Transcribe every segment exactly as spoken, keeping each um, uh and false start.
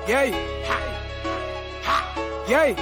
Yay. Yay.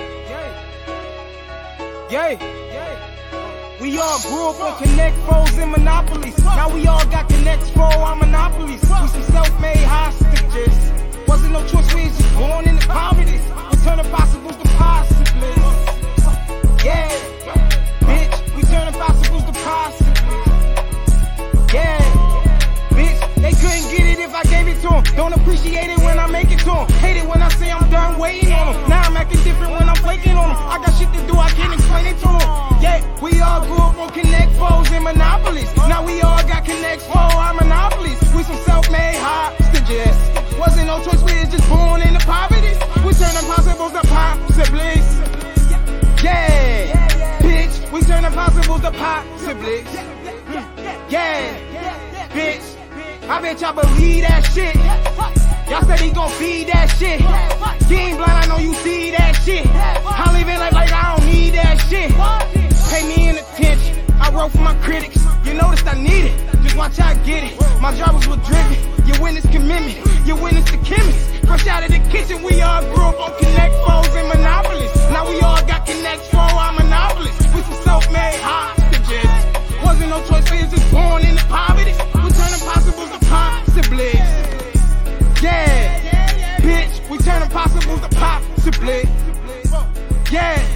Yay. We all grew up on Connect Foes and Monopolies. Now we all got Connect Foe on Monopolies. We some self-made hostages. Wasn't no choice, we was just born into poverty. We turn impossibles to possible. Yeah. Bitch, we turn impossibles to possible. Yeah. Bitch, they couldn't get it if I gave it to them. Don't appreciate it when I make it to them. Hate it when I say I'm done waiting on them. Now I'm acting different when I'm flaking on them. I got shit to do, I can't explain it to them. Yeah, we all grew up on Connect Foes and Monopolies. Now we all got Connect Foe on Monopolies. We some self-made hostages. Wasn't no choice, we was just born into poverty. We turn impossibles to possibilities. Yeah, bitch, we turn impossibles to possibilities. Yeah, bitch, I bet y'all believe that shit. Y'all said he gon' feed that shit. You ain't blind, I know you see that shit. I live in life like I don't need that shit. Pay me in attention, I wrote for my critics. You noticed I need it, just watch how I get it. My drivers were driven, you witness commitment, you witness the chemist. Fresh out of the kitchen, we all grew up on Connect Foes and Monopolies. Now we all got Connect Foe on Monopolies. We some self-made hostages. Wasn't no choice, we was just born into poverty. We turn impossibles to possibilities. Yeah, bitch, we turn impossibles to possibilities. Yeah.